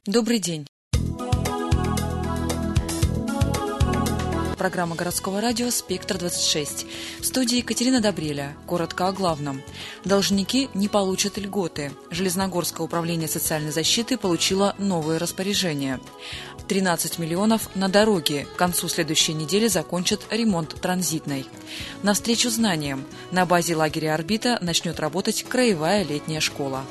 Добрый день. Программа городского радио «Спектр-26». В студии Екатерина Добреля. Коротко о главном. Должники не получат льготы. Железногорское управление социальной защиты получило новое распоряжение. 13 миллионов на дороги. К концу следующей недели закончат ремонт транзитной. Навстречу знаниям. На базе лагеря «Орбита» начнет работать краевая летняя школа.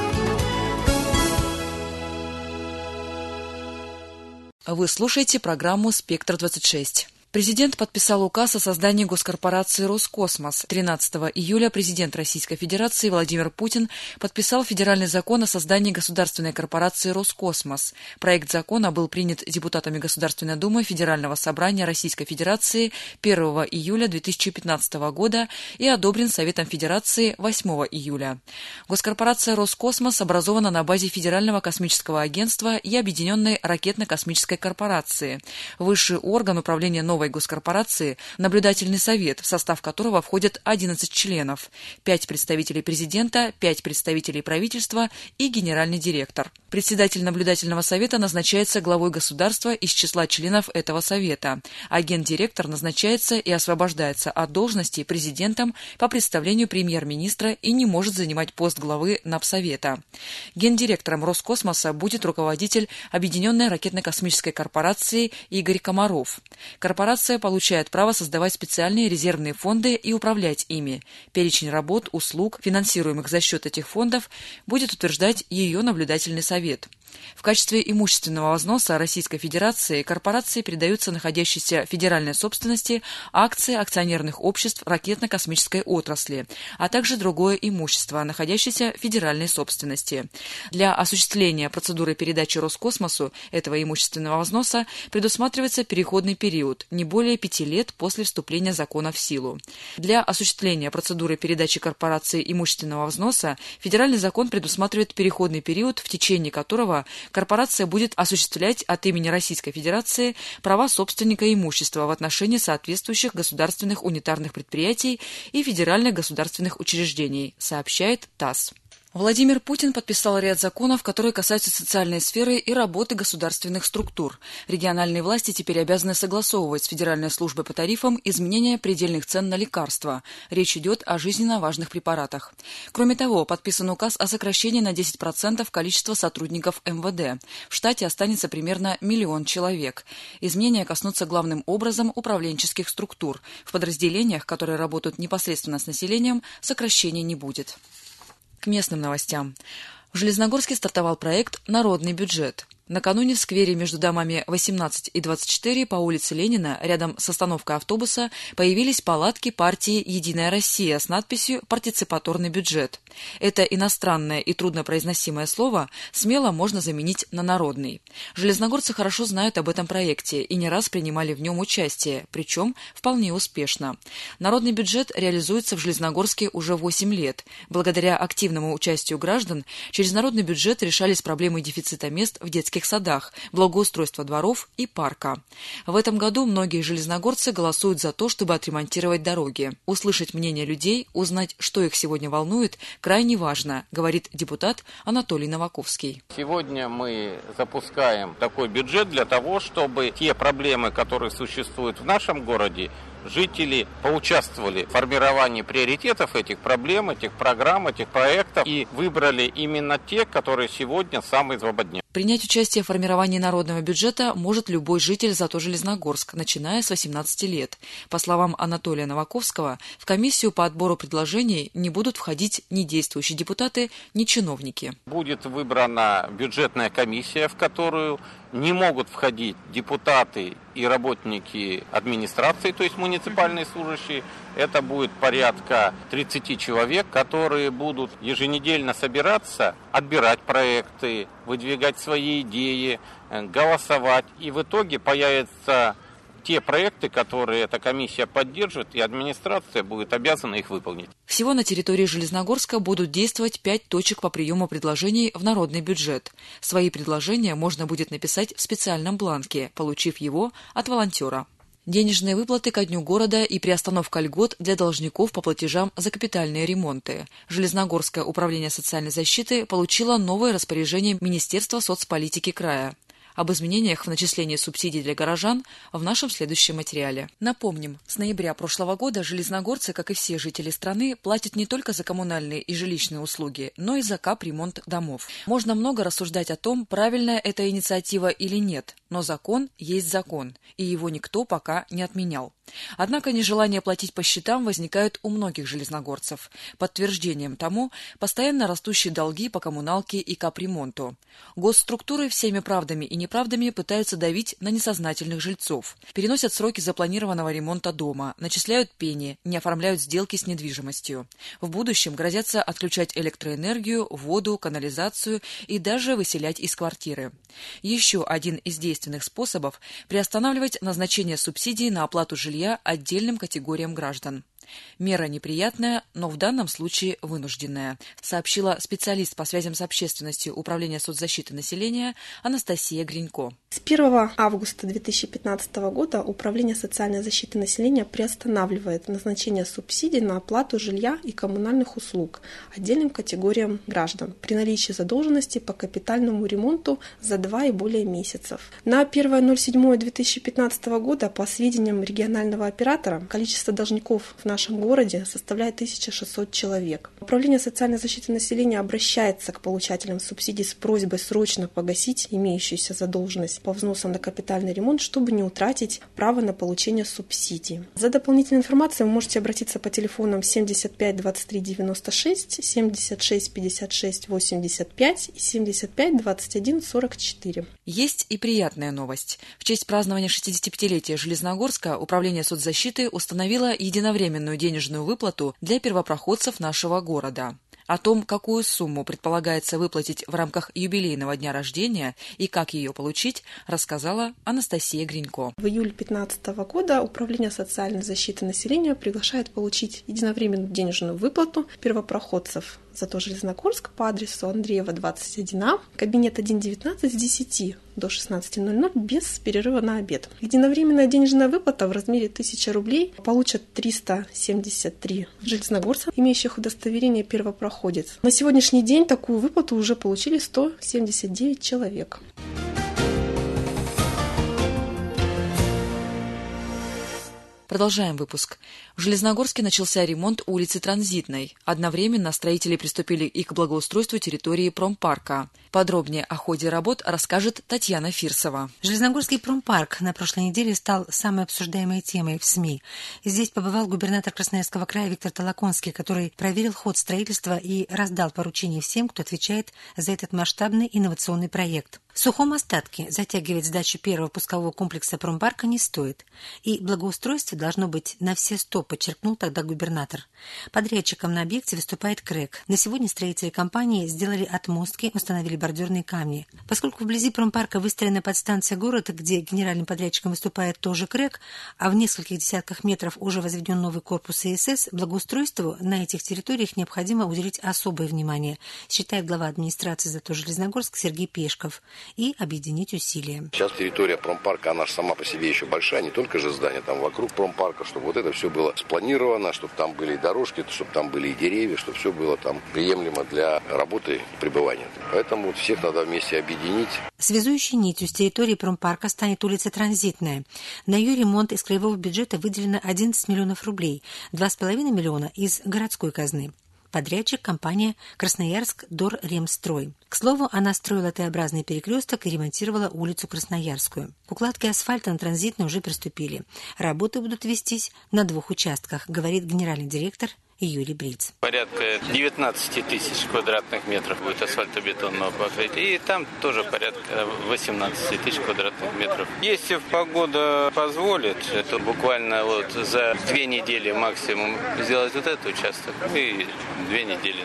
Вы слушаете программу «Спектр-26». Президент подписал указ о создании госкорпорации «Роскосмос». 13 июля президент Российской Федерации Владимир Путин подписал федеральный закон о создании государственной корпорации «Роскосмос». Проект закона был принят депутатами Государственной Думы Федерального собрания Российской Федерации 1 июля 2015 года и одобрен Советом Федерации 8 июля. Госкорпорация «Роскосмос» образована на базе Федерального космического агентства и Объединенной ракетно-космической корпорации. Высший орган управления новой госкорпорации – наблюдательный совет, в состав которого входят 11 членов, 5 представителей президента, 5 представителей правительства и генеральный директор. Председатель наблюдательного совета назначается главой государства из числа членов этого совета, а гендиректор назначается и освобождается от должности президентом по представлению премьер-министра и не может занимать пост главы Напсовета. Гендиректором Роскосмоса будет руководитель Объединенной ракетно-космической корпорации Игорь Комаров. Корпорация получает право создавать специальные резервные фонды и управлять ими. Перечень работ, услуг, финансируемых за счет этих фондов, будет утверждать ее наблюдательный совет. В качестве имущественного возноса Российской Федерации корпорации передаются находящиеся в федеральной собственности акции акционерных обществ ракетно-космической отрасли, а также другое имущество, находящееся в федеральной собственности. Для осуществления процедуры передачи Роскосмосу этого имущественного возноса предусматривается переходный период, не более 5 лет после вступления закона в силу. Для осуществления процедуры передачи корпорации имущественного возноса федеральный закон предусматривает переходный период, в течение которого корпорация будет осуществлять от имени Российской Федерации права собственника имущества в отношении соответствующих государственных унитарных предприятий и федеральных государственных учреждений, сообщает ТАСС. Владимир Путин подписал ряд законов, которые касаются социальной сферы и работы государственных структур. Региональные власти теперь обязаны согласовывать с Федеральной службой по тарифам изменения предельных цен на лекарства. Речь идет о жизненно важных препаратах. Кроме того, подписан указ о сокращении на 10% количества сотрудников МВД. В штате останется примерно 1 миллион человек. Изменения коснутся главным образом управленческих структур. В подразделениях, которые работают непосредственно с населением, сокращений не будет. К местным новостям. В Железногорске стартовал проект «Народный бюджет». Накануне в сквере между домами 18 и 24 по улице Ленина, рядом с остановкой автобуса, появились палатки партии «Единая Россия» с надписью «Партиципаторный бюджет». Это иностранное и труднопроизносимое слово смело можно заменить на «народный». Железногорцы хорошо знают об этом проекте и не раз принимали в нем участие, причем вполне успешно. Народный бюджет реализуется в Железногорске уже 8 лет. Благодаря активному участию граждан через народный бюджет решались проблемы дефицита мест в детских садах, благоустройства дворов и парка. В этом году многие железногорцы голосуют за то, чтобы отремонтировать дороги. Услышать мнение людей, узнать, что их сегодня волнует, крайне важно, говорит депутат Анатолий Новаковский. Сегодня мы запускаем такой бюджет для того, чтобы те проблемы, которые существуют в нашем городе, жители поучаствовали в формировании приоритетов этих проблем, этих программ, этих проектов и выбрали именно те, которые сегодня самые злободневные. Принять участие в формировании народного бюджета может любой житель зато Железногорск, начиная с 18 лет. По словам Анатолия Новаковского, в комиссию по отбору предложений не будут входить ни действующие депутаты, ни чиновники. Будет выбрана бюджетная комиссия, в которую не могут входить депутаты и работники администрации, то есть муниципальные служащие. Это будет порядка 30 человек, которые будут еженедельно собираться, отбирать проекты, выдвигать свои идеи, голосовать. И в итоге появятся те проекты, которые эта комиссия поддержит, и администрация будет обязана их выполнить. Всего на территории Железногорска будут действовать 5 точек по приему предложений в народный бюджет. Свои предложения можно будет написать в специальном бланке, получив его от волонтера. Денежные выплаты ко дню города и приостановка льгот для должников по платежам за капитальные ремонты. Железногорское управление социальной защиты получило новое распоряжение Министерства соцполитики края. Об изменениях в начислении субсидий для горожан в нашем следующем материале. Напомним, с ноября прошлого года железногорцы, как и все жители страны, платят не только за коммунальные и жилищные услуги, но и за капремонт домов. Можно много рассуждать о том, правильная эта инициатива или нет, но закон есть закон, и его никто пока не отменял. Однако нежелание платить по счетам возникает у многих железногорцев. Подтверждением тому постоянно растущие долги по коммуналке и капремонту. Госструктуры всеми правдами и неправдами пытаются давить на несознательных жильцов. Переносят сроки запланированного ремонта дома, начисляют пени, не оформляют сделки с недвижимостью. В будущем грозятся отключать электроэнергию, воду, канализацию и даже выселять из квартиры. Еще один из действенных способов – приостанавливать назначение субсидий на оплату жилья отдельным категориям граждан. Мера неприятная, но в данном случае вынужденная, сообщила специалист по связям с общественностью Управления соцзащиты населения Анастасия Гринько. С 1 августа 2015 года Управление социальной защиты населения приостанавливает назначение субсидий на оплату жилья и коммунальных услуг отдельным категориям граждан при наличии задолженности по капитальному ремонту за 2 и более месяцев. На 1.07.2015 года, по сведениям регионального оператора, количество должников в нашем городе составляет 1600 человек. Управление социальной защиты населения обращается к получателям субсидий с просьбой срочно погасить имеющуюся задолженность по взносам на капитальный ремонт, чтобы не утратить право на получение субсидий. За дополнительной информацией вы можете обратиться по телефонам 75 23 96, 76 56 85 и 75 21 44. Есть и приятная новость. В честь празднования 65-летия Железногорска Управление соцзащиты установило единовременную денежную выплату для первопроходцев нашего города. О том, какую сумму предполагается выплатить в рамках юбилейного дня рождения и как ее получить, рассказала Анастасия Гринько. В июле 2015 года Управление социальной защиты населения приглашает получить единовременную денежную выплату первопроходцев ЗАТО Железногорск по адресу Андреева, 21А, кабинет 1.19 с 10 до 16:00 без перерыва на обед. Единовременная денежная выплата в размере 1000 рублей получат 373 железногорцев, имеющих удостоверение первопроходец. На сегодняшний день такую выплату уже получили 179 человек. Продолжаем выпуск. В Железногорске начался ремонт улицы Транзитной. Одновременно строители приступили и к благоустройству территории промпарка. Подробнее о ходе работ расскажет Татьяна Фирсова. Железногорский промпарк на прошлой неделе стал самой обсуждаемой темой в СМИ. Здесь побывал губернатор Красноярского края Виктор Толоконский, который проверил ход строительства и раздал поручения всем, кто отвечает за этот масштабный инновационный проект. В сухом остатке затягивать сдачу первого пускового комплекса промпарка не стоит. И благоустройство должно быть на все 100, подчеркнул тогда губернатор. Подрядчиком на объекте выступает КРЭК. На сегодня строители компании сделали отмостки, установили бордюрные камни. Поскольку вблизи промпарка выстроена подстанция «Город», где генеральным подрядчиком выступает тоже КРЭК, а в нескольких десятках метров уже возведен новый корпус ИСС, благоустройству на этих территориях необходимо уделить особое внимание, считает глава администрации ЗАТО Железногорск Сергей Пешков, и объединить усилия. Сейчас территория промпарка, она же сама по себе еще большая, не только же здания там вокруг промпарка, чтобы вот это все было спланировано, чтобы там были и дорожки, чтобы там были и деревья, чтобы все было там приемлемо для работы и пребывания. Поэтому всех надо вместе объединить. Связующей нитью с территории промпарка станет улица Транзитная. На ее ремонт из краевого бюджета выделено 11 миллионов рублей, 2,5 миллиона из городской казны. Подрядчик – компания «Красноярск-Дорремстрой». К слову, она строила Т-образный перекресток и ремонтировала улицу Красноярскую. К укладке асфальта на Транзитной уже приступили. Работы будут вестись на 2 участках, говорит генеральный директор Юрий Бриц. Порядка 19 тысяч квадратных метров будет асфальтобетонного покрытия. И там тоже порядка 18 тысяч квадратных метров. Если погода позволит, то буквально вот за 2 недели максимум сделать вот этот участок. И 2 недели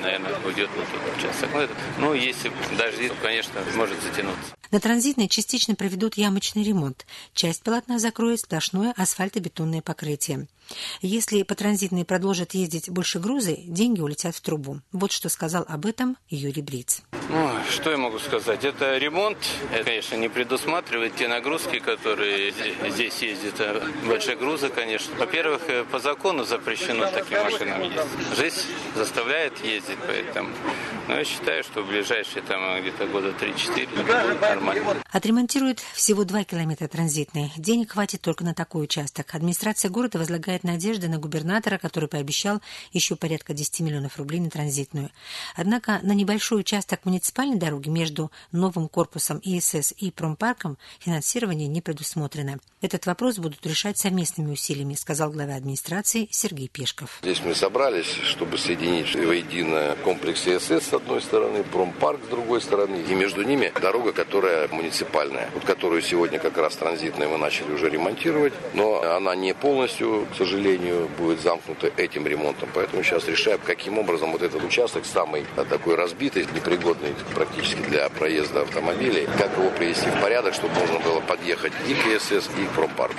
наверное, уйдет на тот участок. Ну, если дожди, конечно, может затянуться. На Транзитной частично проведут ямочный ремонт. Часть полотна закроет сплошное асфальтобетонное покрытие. Если по Транзитной продолжат ездить больше грузы, деньги улетят в трубу. Вот что сказал об этом Юрий Бриц. Что я могу сказать? Это ремонт. Это, конечно, не предусматривает те нагрузки, которые здесь ездят. Большие грузы, конечно. Во-первых, по закону запрещено таким машинам ездить. Жизнь заставляет ездить, поэтому. Но я считаю, что в ближайшие где-то года 3-4 будет нормально. Отремонтируют всего 2 километра Транзитной. Денег хватит только на такой участок. Администрация города возлагает надежды на губернатора, который пообещал еще порядка 10 миллионов рублей на Транзитную. Однако на небольшой участок муниципальной дороги между новым корпусом ИСС и промпарком финансирование не предусмотрено. Этот вопрос будут решать совместными усилиями, сказал глава администрации Сергей Пешков. Здесь мы собрались, чтобы соединить воедино комплекс ИСС с одной стороны, промпарк с другой стороны, и между ними дорога, которая муниципальная, которую сегодня как раз Транзитную мы начали уже ремонтировать, но она не полностью, к сожалению, будет замкнута этим ремонтом, поэтому сейчас решаем, каким образом вот этот участок, самый такой разбитый, непригодный практически для проезда автомобилей, как его привести в порядок, чтобы можно было подъехать и к ИСС, и к промпарку.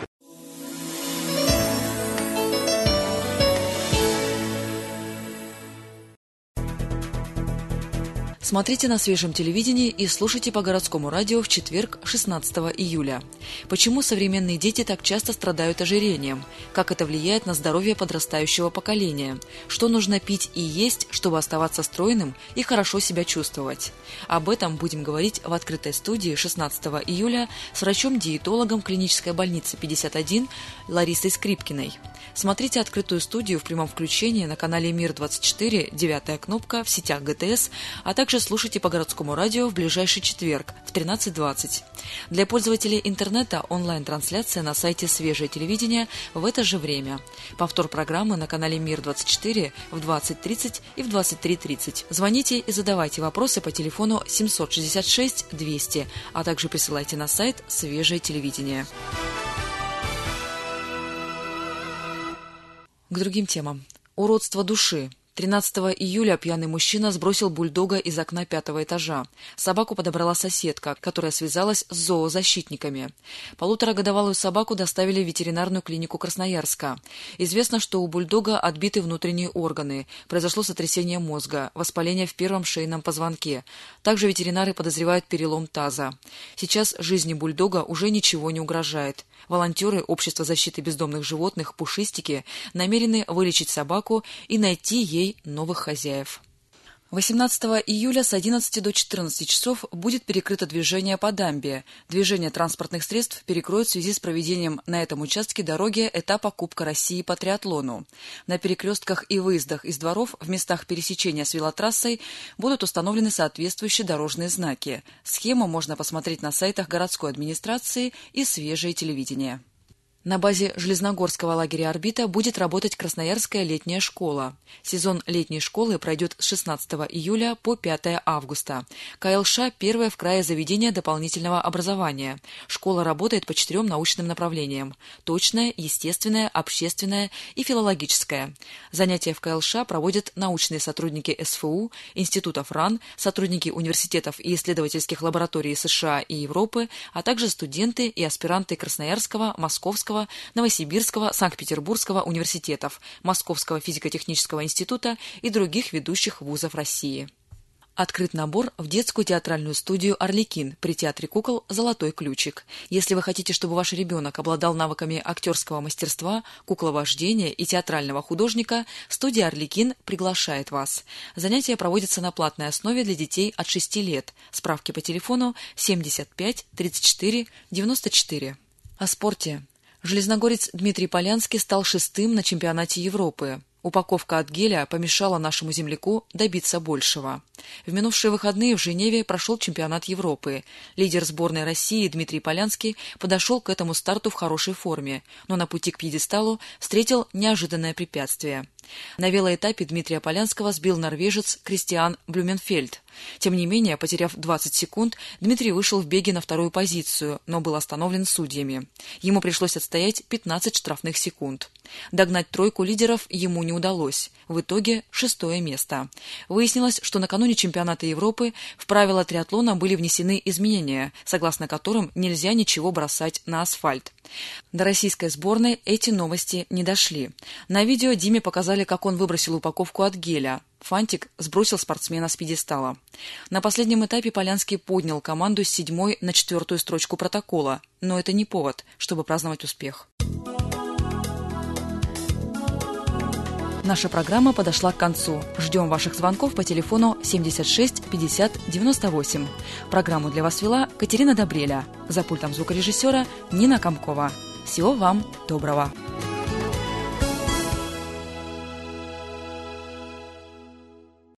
Смотрите на свежем телевидении и слушайте по городскому радио в четверг, 16 июля. Почему современные дети так часто страдают ожирением? Как это влияет на здоровье подрастающего поколения? Что нужно пить и есть, чтобы оставаться стройным и хорошо себя чувствовать? Об этом будем говорить в открытой студии 16 июля с врачом-диетологом клинической больницы 51 Ларисой Скрипкиной. Смотрите открытую студию в прямом включении на канале Мир-24, 9-я кнопка в сетях ГТС, а также слушайте по городскому радио в ближайший четверг в 13:20. Для пользователей интернета онлайн-трансляция на сайте «Свежее телевидение» в это же время. Повтор программы на канале Мир-24 в 20:30 и в 23:30. Звоните и задавайте вопросы по телефону 766-200, а также присылайте на сайт «Свежее телевидение». К другим темам. Уродство души. 13 июля пьяный мужчина сбросил бульдога из окна 5-го этажа. Собаку подобрала соседка, которая связалась с зоозащитниками. 1,5-годовалую собаку доставили в ветеринарную клинику Красноярска. Известно, что у бульдога отбиты внутренние органы, произошло сотрясение мозга, воспаление в первом шейном позвонке. Также ветеринары подозревают перелом таза. Сейчас жизни бульдога уже ничего не угрожает. Волонтеры Общества защиты бездомных животных «Пушистики» намерены вылечить собаку и найти ей новых хозяев. 18 июля с 11 до 14 часов будет перекрыто движение по дамбе. Движение транспортных средств перекроют в связи с проведением на этом участке дороги этапа Кубка России по триатлону. На перекрестках и выездах из дворов в местах пересечения с велотрассой будут установлены соответствующие дорожные знаки. Схему можно посмотреть на сайтах городской администрации и «Свежее телевидение». На базе Железногорского лагеря «Орбита» будет работать Красноярская летняя школа. Сезон летней школы пройдет с 16 июля по 5 августа. КЛШ – первое в крае заведение дополнительного образования. Школа работает по 4 научным направлениям – точное, естественное, общественное и филологическое. Занятия в КЛШ проводят научные сотрудники СФУ, институтов РАН, сотрудники университетов и исследовательских лабораторий США и Европы, а также студенты и аспиранты Красноярского, Московского, Новосибирского, Санкт-Петербургского университетов, Московского физико-технического института и других ведущих вузов России. Открыт набор в детскую театральную студию «Арлекин» при Театре кукол «Золотой ключик». Если вы хотите, чтобы ваш ребенок обладал навыками актерского мастерства, кукловождения и театрального художника, студия «Арлекин» приглашает вас. Занятия проводятся на платной основе для детей от 6 лет. Справки по телефону 75 34 94. О спорте. Железногорец Дмитрий Полянский стал 6-м на чемпионате Европы. Упаковка от геля помешала нашему земляку добиться большего. В минувшие выходные в Женеве прошел чемпионат Европы. Лидер сборной России Дмитрий Полянский подошел к этому старту в хорошей форме, но на пути к пьедесталу встретил неожиданное препятствие. На велоэтапе Дмитрия Полянского сбил норвежец Кристиан Блюменфельд. Тем не менее, потеряв 20 секунд, Дмитрий вышел в беге на вторую позицию, но был остановлен судьями. Ему пришлось отстоять 15 штрафных секунд. Догнать тройку лидеров ему не удалось. В итоге 6-е место. Выяснилось, что накануне чемпионата Европы в правила триатлона были внесены изменения, согласно которым нельзя ничего бросать на асфальт. До российской сборной эти новости не дошли. На видео Диме показали, как он выбросил упаковку от геля. Фантик сбросил спортсмена с пьедестала. На последнем этапе Полянский поднял команду с 7-й на 4-ю строчку протокола, но это не повод, чтобы праздновать успех. Наша программа подошла к концу. Ждем ваших звонков по телефону 76 50 98. Программу для вас вела Катерина Добреля. За пультом звукорежиссера Нина Комкова. Всего вам доброго.